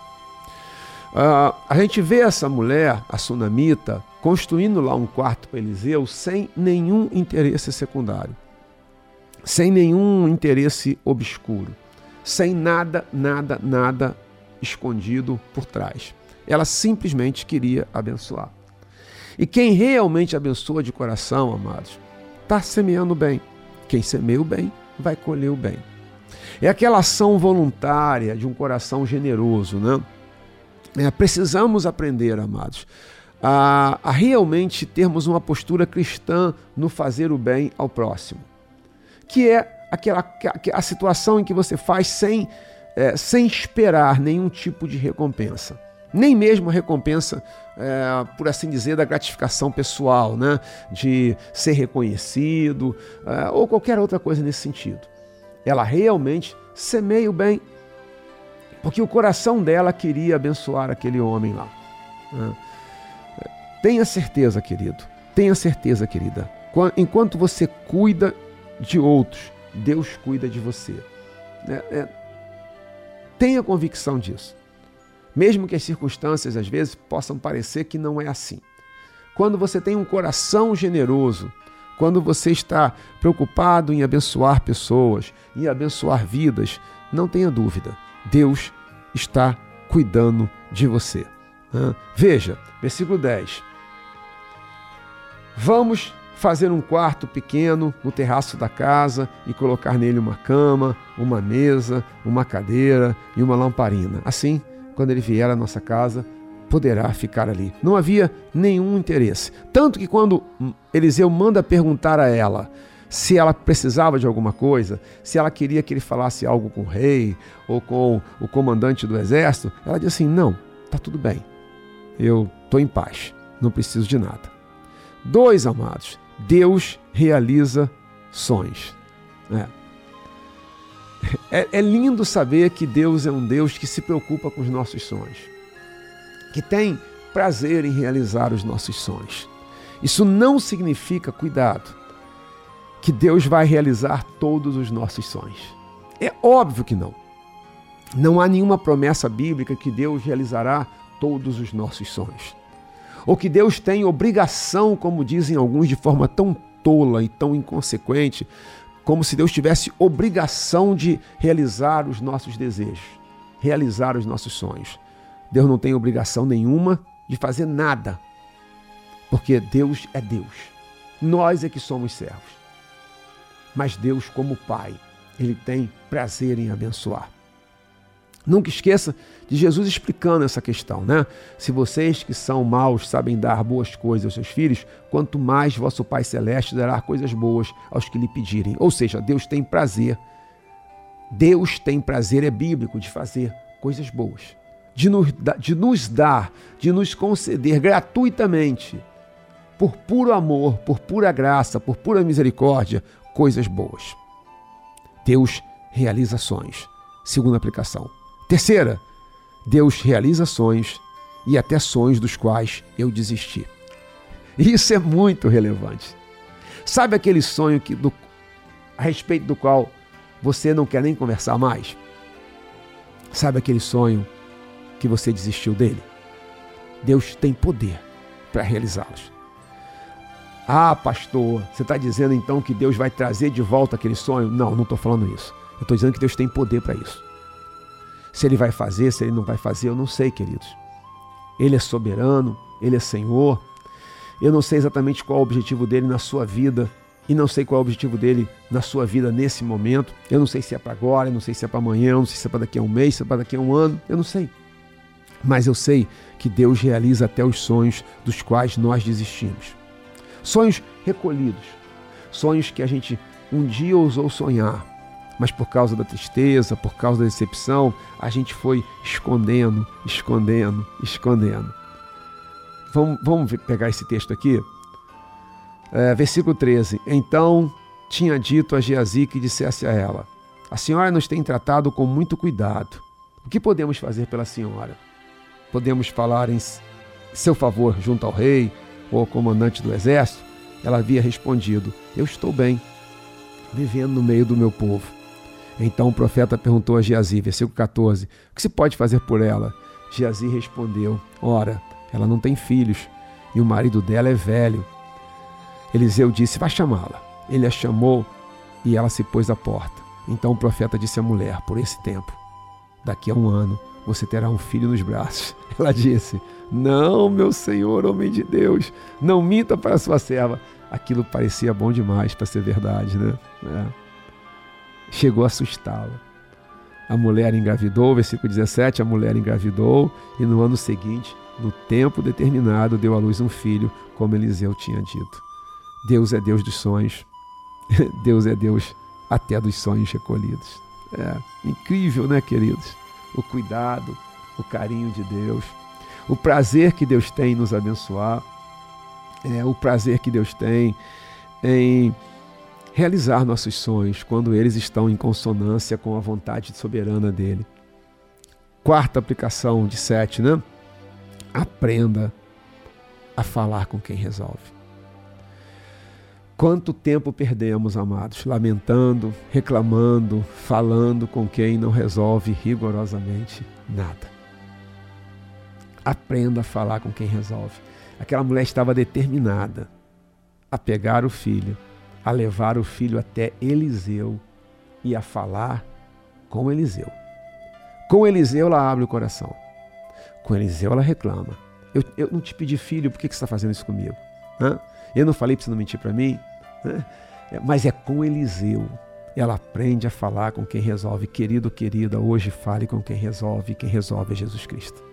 Uh, a gente vê essa mulher, a sunamita, construindo lá um quarto para Eliseu sem nenhum interesse secundário, sem nenhum interesse obscuro, sem nada, nada, nada escondido por trás. Ela simplesmente queria abençoar. E quem realmente abençoa de coração, amados, está semeando o bem. Quem semeia o bem, vai colher o bem. É aquela ação voluntária de um coração generoso, né? É, precisamos aprender, amados, a, a realmente termos uma postura cristã no fazer o bem ao próximo. Que é aquela, a situação em que você faz sem, é, sem esperar nenhum tipo de recompensa. Nem mesmo a recompensa, é, por assim dizer, da gratificação pessoal, né? De ser reconhecido, é, ou qualquer outra coisa nesse sentido. Ela realmente semeia o bem, porque o coração dela queria abençoar aquele homem lá. Tenha certeza, querido, tenha certeza, querida, enquanto você cuida de outros, Deus cuida de você. É, é, tenha convicção disso, mesmo que as circunstâncias às vezes possam parecer que não é assim. Quando você tem um coração generoso, quando você está preocupado em abençoar pessoas, em abençoar vidas, não tenha dúvida, Deus está cuidando de você. Veja, versículo dez. Vamos fazer um quarto pequeno no terraço da casa e colocar nele uma cama, uma mesa, uma cadeira e uma lamparina. Assim, quando ele vier à nossa casa, poderá ficar ali. Não havia nenhum interesse. Tanto que quando Eliseu manda perguntar a ela se ela precisava de alguma coisa, se ela queria que ele falasse algo com o rei ou com o comandante do exército, ela diz assim, não, está tudo bem. Eu estou em paz, não preciso de nada. Dois, amados, Deus realiza sonhos. É. É, é lindo saber que Deus é um Deus que se preocupa com os nossos sonhos, que tem prazer em realizar os nossos sonhos. Isso não significa, cuidado, que Deus vai realizar todos os nossos sonhos. É óbvio que não. Não há nenhuma promessa bíblica que Deus realizará todos os nossos sonhos. Ou que Deus tem obrigação, como dizem alguns, de forma tão tola e tão inconsequente, como se Deus tivesse obrigação de realizar os nossos desejos, realizar os nossos sonhos. Deus não tem obrigação nenhuma de fazer nada, porque Deus é Deus. Nós é que somos servos. mas Deus, como Pai, Ele tem prazer em abençoar. Nunca esqueça de Jesus explicando essa questão, né? Se vocês que são maus sabem dar boas coisas aos seus filhos, quanto mais vosso Pai Celeste dará coisas boas aos que lhe pedirem. Ou seja, Deus tem prazer. Deus tem prazer, é bíblico, de fazer coisas boas. De nos, de nos dar, de nos conceder gratuitamente, por puro amor, por pura graça, por pura misericórdia, coisas boas. Deus realiza sonhos. Segunda aplicação. Terceira, Deus realiza sonhos e até sonhos dos quais eu desisti. Isso é muito relevante. Sabe aquele sonho que, do, a respeito do qual você não quer nem conversar mais? Sabe aquele sonho que você desistiu dele? Deus tem poder para realizá-los. Ah, pastor, você está dizendo então que Deus vai trazer de volta aquele sonho? Não, não estou falando isso. Eu estou dizendo que Deus tem poder para isso. Se Ele vai fazer, se Ele não vai fazer, eu não sei, queridos. Ele é soberano, Ele é Senhor. Eu não sei exatamente qual é o objetivo dele na sua vida e não sei qual é o objetivo dele na sua vida nesse momento. Eu não sei se é para agora, eu não sei se é para amanhã, eu não sei se é para daqui a um mês, se é para daqui a um ano, eu não sei. Mas eu sei que Deus realiza até os sonhos dos quais nós desistimos. Sonhos recolhidos, sonhos que a gente um dia ousou sonhar, mas por causa da tristeza, por causa da decepção, a gente foi escondendo, escondendo, escondendo. Vamos, vamos pegar esse texto aqui? É, versículo treze. Então tinha dito a Geazi que dissesse a ela: a senhora nos tem tratado com muito cuidado. O que podemos fazer pela senhora? Podemos falar em seu favor junto ao rei ou ao comandante do exército? Ela havia respondido: eu estou bem, vivendo no meio do meu povo. Então o profeta perguntou a Geazi, versículo catorze, o que se pode fazer por ela? Geazi respondeu: ora, ela não tem filhos e o marido dela é velho. Eliseu disse: vai chamá-la. Ele a chamou e ela se pôs à porta. Então o profeta disse à mulher: por esse tempo, daqui a um ano, você terá um filho nos braços. Ela disse: não, meu senhor, homem de Deus, não minta para sua serva. Aquilo parecia bom demais para ser verdade, né? É. Chegou a assustá-la. A mulher engravidou, versículo dezessete, a mulher engravidou e no ano seguinte, no tempo determinado, deu à luz um filho, como Eliseu tinha dito. Deus é Deus dos sonhos. Deus é Deus até dos sonhos recolhidos. É incrível, né, queridos? O cuidado, o carinho de Deus, o prazer que Deus tem em nos abençoar, é, o prazer que Deus tem em realizar nossos sonhos quando eles estão em consonância com a vontade soberana dele. Quarta aplicação de sete, né? Aprenda a falar com quem resolve. Quanto tempo perdemos, amados, lamentando, reclamando, falando com quem não resolve rigorosamente nada. Aprenda a falar com quem resolve. Aquela mulher estava determinada a pegar o filho, a levar o filho até Eliseu e a falar com Eliseu. Com Eliseu ela abre o coração. Com Eliseu ela reclama. Eu, eu não te pedi filho, por que você está fazendo isso comigo? Hã? Eu não falei para você não mentir para mim? Hã? Mas é com Eliseu. Ela aprende a falar com quem resolve. Querido, querida, hoje fale com quem resolve. Quem resolve é Jesus Cristo.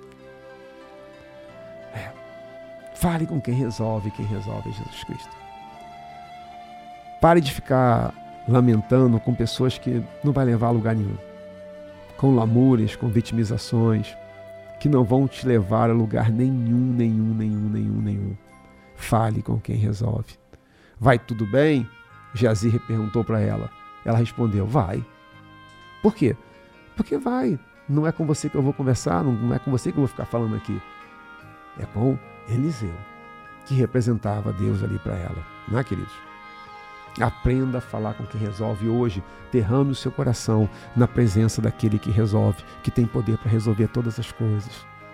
É. Fale com quem resolve. Quem resolve é Jesus Cristo. Pare de ficar lamentando com pessoas que não vai levar a lugar nenhum. Com lamúrias, com vitimizações, que não vão te levar a lugar nenhum, nenhum, nenhum, nenhum, nenhum. Fale com quem resolve. Vai tudo bem? Geazi perguntou para ela. Ela respondeu: vai. Por quê? Porque vai. Não é com você que eu vou conversar, não é com você que eu vou ficar falando aqui. É com Eliseu, que representava Deus ali para ela. Não é, queridos? Aprenda a falar com quem resolve hoje. Derrame o seu coração na presença daquele que resolve, que tem poder para resolver todas as coisas.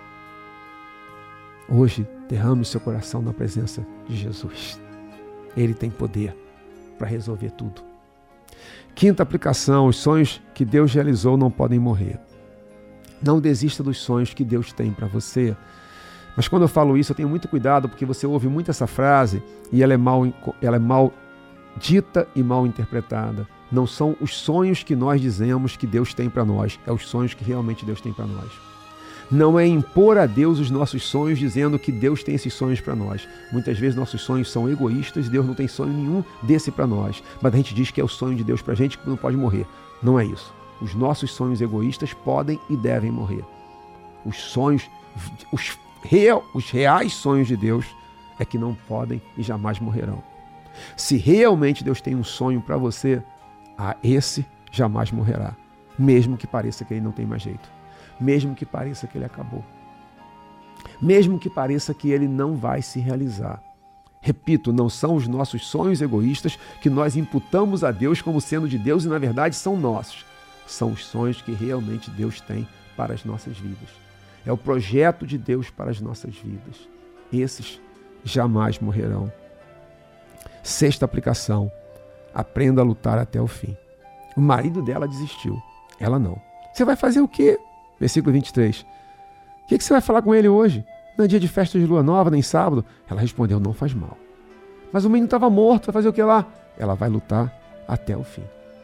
Hoje, derrame o seu coração na presença de Jesus. Ele tem poder para resolver tudo. Quinta aplicação: os sonhos que Deus realizou não podem morrer. Não desista dos sonhos que Deus tem para você. Mas quando eu falo isso, eu tenho muito cuidado, porque você ouve muito essa frase e ela é mal, ela é mal dita e mal interpretada. Não são os sonhos que nós dizemos que Deus tem para nós, é os sonhos que realmente Deus tem para nós. Não é impor a Deus os nossos sonhos dizendo que Deus tem esses sonhos para nós. Muitas vezes nossos sonhos são egoístas e Deus não tem sonho nenhum desse para nós. Mas a gente diz que é o sonho de Deus para a gente que não pode morrer. Não é isso. Os nossos sonhos egoístas podem e devem morrer. Os sonhos, os, real, os reais sonhos de Deus é que não podem e jamais morrerão. Se realmente Deus tem um sonho para você, ah, esse jamais morrerá. Mesmo que pareça que ele não tem mais jeito. Mesmo que pareça que ele acabou. Mesmo que pareça que ele não vai se realizar. Repito, não são os nossos sonhos egoístas que nós imputamos a Deus como sendo de Deus e na verdade são nossos. São os sonhos que realmente Deus tem para as nossas vidas. É o projeto de Deus para as nossas vidas. Esses jamais morrerão. Sexta aplicação. Aprenda a lutar até o fim. O marido dela desistiu. Ela não. Você vai fazer o quê? Versículo vinte e três. O que você vai falar com ele hoje? Não é dia de festa de lua nova, nem sábado? Ela respondeu, não faz mal. Mas o menino estava morto, vai fazer o que lá? Ela vai lutar até o fim.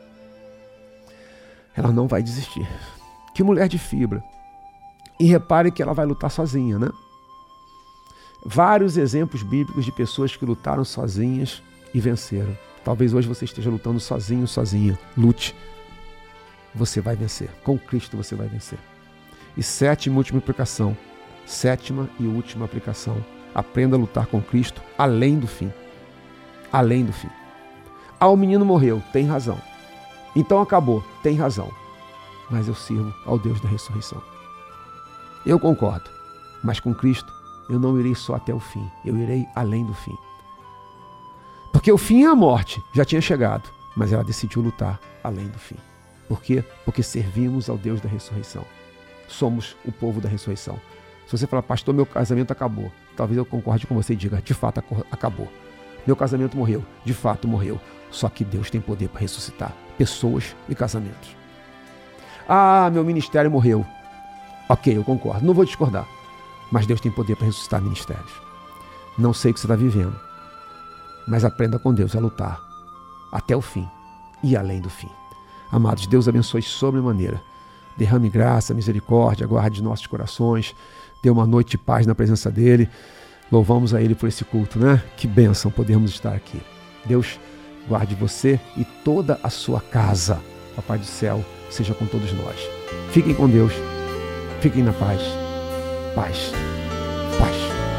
Ela não vai desistir. Que mulher de fibra. E repare que ela vai lutar sozinha, né? Vários exemplos bíblicos de pessoas que lutaram sozinhas e venceram. Talvez hoje você esteja lutando sozinho, sozinha. Lute. Você vai vencer. Com Cristo você vai vencer. E sétima e última aplicação. Sétima e última aplicação. Aprenda a lutar com Cristo além do fim. Além do fim. Ah, o menino morreu. Tem razão. Então acabou. Tem razão. Mas eu sirvo ao Deus da ressurreição. Eu concordo. Mas com Cristo eu não irei só até o fim. Eu irei além do fim. Porque o fim é a morte. Já tinha chegado. Mas ela decidiu lutar além do fim. Por quê? Porque servimos ao Deus da ressurreição. Somos o povo da ressurreição. Se você falar, pastor, meu casamento acabou. Talvez eu concorde com você e diga, de fato acabou. Meu casamento morreu. De fato morreu. Só que Deus tem poder para ressuscitar pessoas e casamentos. Ah, meu ministério morreu. Ok, eu concordo. Não vou discordar. Mas Deus tem poder para ressuscitar ministérios. Não sei o que você está vivendo. Mas aprenda com Deus a lutar até o fim e além do fim. Amados, Deus abençoe sobremaneira. Derrame graça, misericórdia, guarde nossos corações. Dê uma noite de paz na presença dEle. Louvamos a Ele por esse culto, né? Que bênção podermos estar aqui. Deus guarde você e toda a sua casa. Papai do céu seja com todos nós. Fiquem com Deus. Fiquem na paz. Paz. Paz.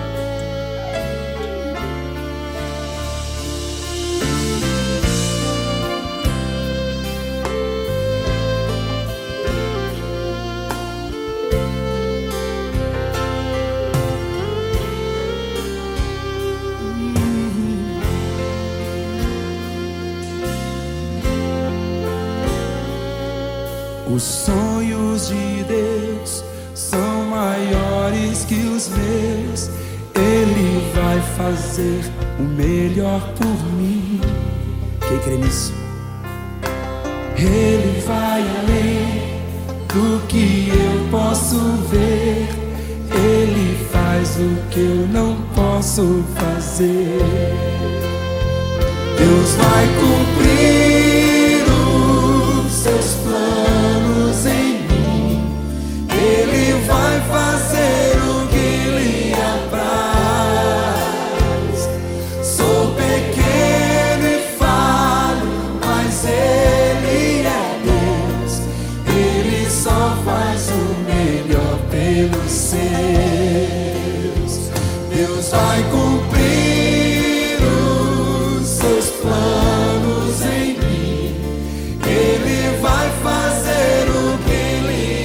Os sonhos de Deus são maiores que os meus. Ele vai fazer o melhor por mim. Quem crê nisso? Ele vai além do que eu posso ver. Ele faz o que eu não posso fazer. Deus vai cumprir os seus planos em mim. Ele vai fazer o que lhe apraz. Sou pequeno e falho, mas Ele é Deus. Ele só faz o melhor pelos seus. Deus vai cumprir os seus planos em mim. Ele vai fazer o que lhe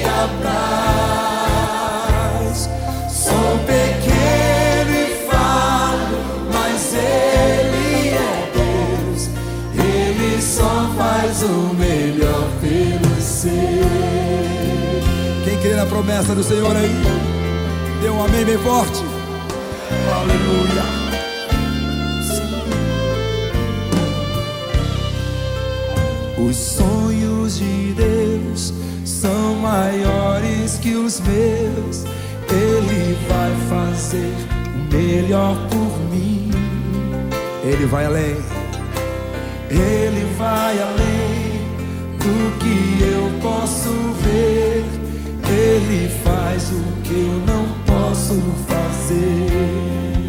apraz. Sou pequeno e falho, mas Ele é Deus. Ele só faz o melhor pelos seus. Quem crê na promessa do Senhor aí, dê um amém bem forte. Aleluia. Os sonhos de Deus são maiores que os meus. Ele vai fazer o melhor por mim. Ele vai além. Ele vai além do que eu posso ver. Ele faz o que eu não posso fazer.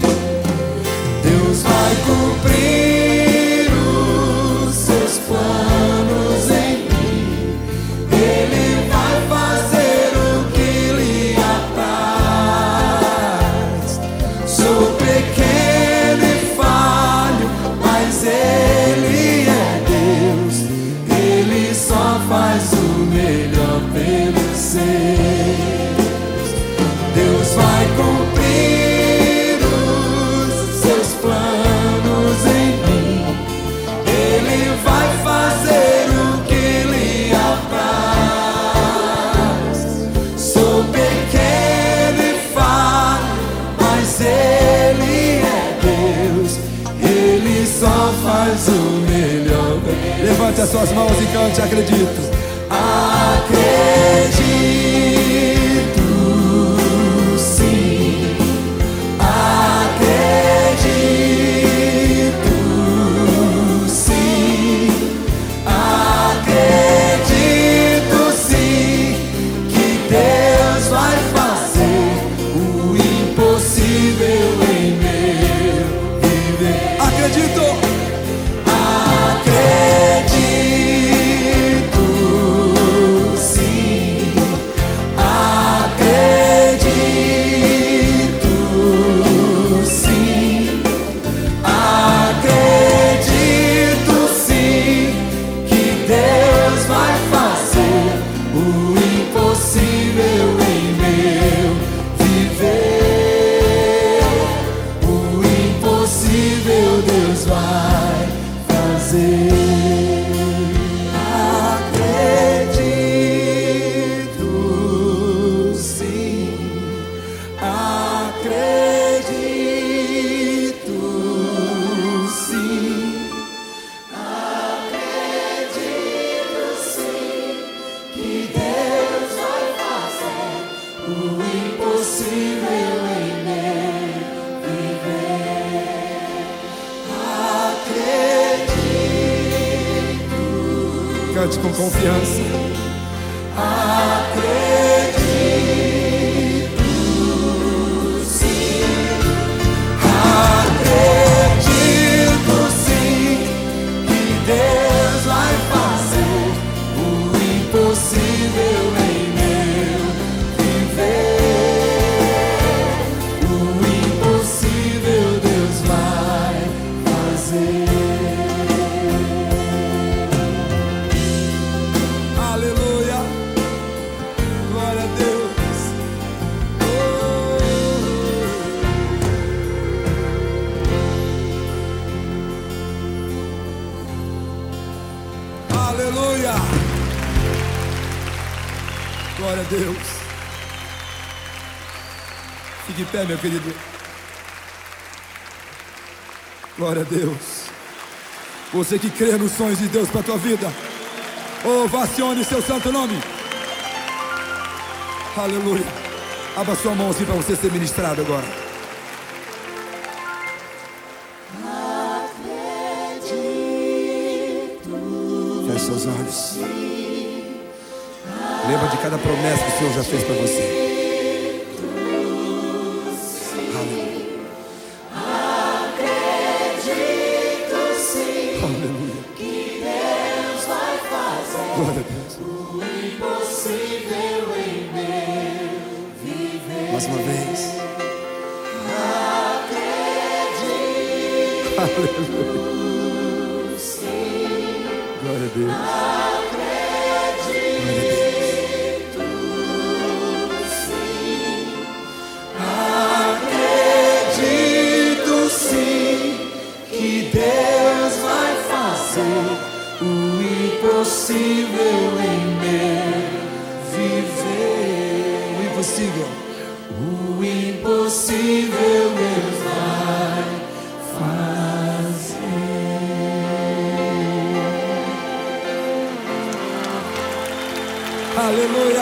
Deus vai cumprir os seus planos em mim. Ele vai fazer o que lhe apraz. Sou pequeno e falho, mas Ele é Deus. Ele só faz o melhor pelos seus. Deus vai cumprir os seus planos em mim. Ele vai fazer o que lhe apraz. Sou pequeno e falho, mas Ele é Deus. Ele só faz o melhor. Levante as suas mãos e cante, acredito. Acredito, sim. Acredito, sim. Acredito, sim, que Deus vai fazer o impossível em meu viver. Acredito. Acredito, sim. Acredito, sim. Acredito, sim, que Deus vai fazer o impossível em meu viver. O impossível Deus vai fazer. Acredito, sim. Acredito, sim. Acredito, sim, que Deus vai fazer o impossível em meu viver. Acredito. Cante com confiança. Acredito, sim. Acredito, sim, que Deus vai fazer o impossível em meu viver. O impossível Deus vai fazer. Aleluia. Glória a Deus. Oh. Aleluia. Glória a Deus. Fique em pé, meu querido. Glória a Deus. Você que crê nos sonhos de Deus para a tua vida, ovacione seu santo nome. Aleluia. Abra sua mão assim para você ser ministrado agora. Feche seus olhos. Lembra de cada promessa que o Senhor já fez para você. Glória a Deus. O impossível em meu viver. Mais uma vez. Acredito. Aleluia. Sim. Glória a Deus. Acredito. Sim. Acredito, sim, que Deus vai fazer o impossível em meu viver. O impossível. O impossível Deus vai fazer. Aleluia.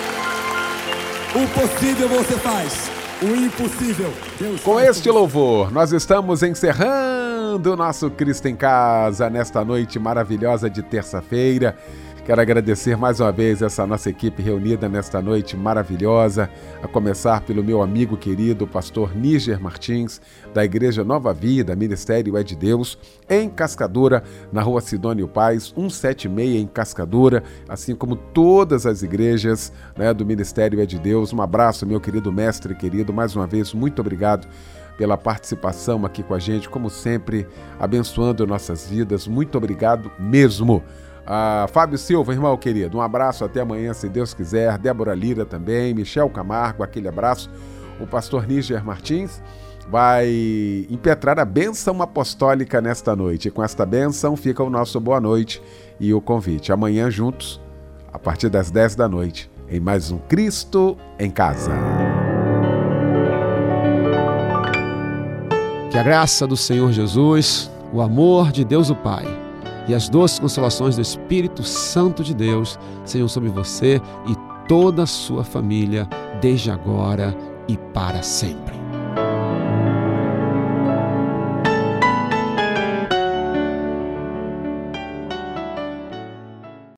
O possível você faz. O impossível Deus Com faz. este louvor, nós estamos encerrando começando o nosso Cristo em Casa nesta noite maravilhosa de terça-feira. Quero agradecer mais uma vez essa nossa equipe reunida nesta noite maravilhosa, a começar pelo meu amigo querido, pastor Níger Martins, da Igreja Nova Vida, Ministério é de Deus, em Cascadura, na rua Sidônio Paz, cento e setenta e seis em Cascadura, assim como todas as igrejas, né, do Ministério é de Deus. Um abraço, meu querido mestre querido, mais uma vez, muito obrigado pela participação aqui com a gente, como sempre, abençoando nossas vidas. Muito obrigado mesmo. Ah, Fábio Silva, irmão querido, um abraço, até amanhã, se Deus quiser. Débora Lira também, Michel Camargo, aquele abraço. O pastor Níger Martins vai impetrar a bênção apostólica nesta noite. E com esta bênção fica o nosso boa noite e o convite. Amanhã juntos, a partir das dez da noite, em mais um Cristo em Casa. Que a graça do Senhor Jesus, o amor de Deus o Pai e as doces consolações do Espírito Santo de Deus sejam sobre você e toda a sua família, desde agora e para sempre.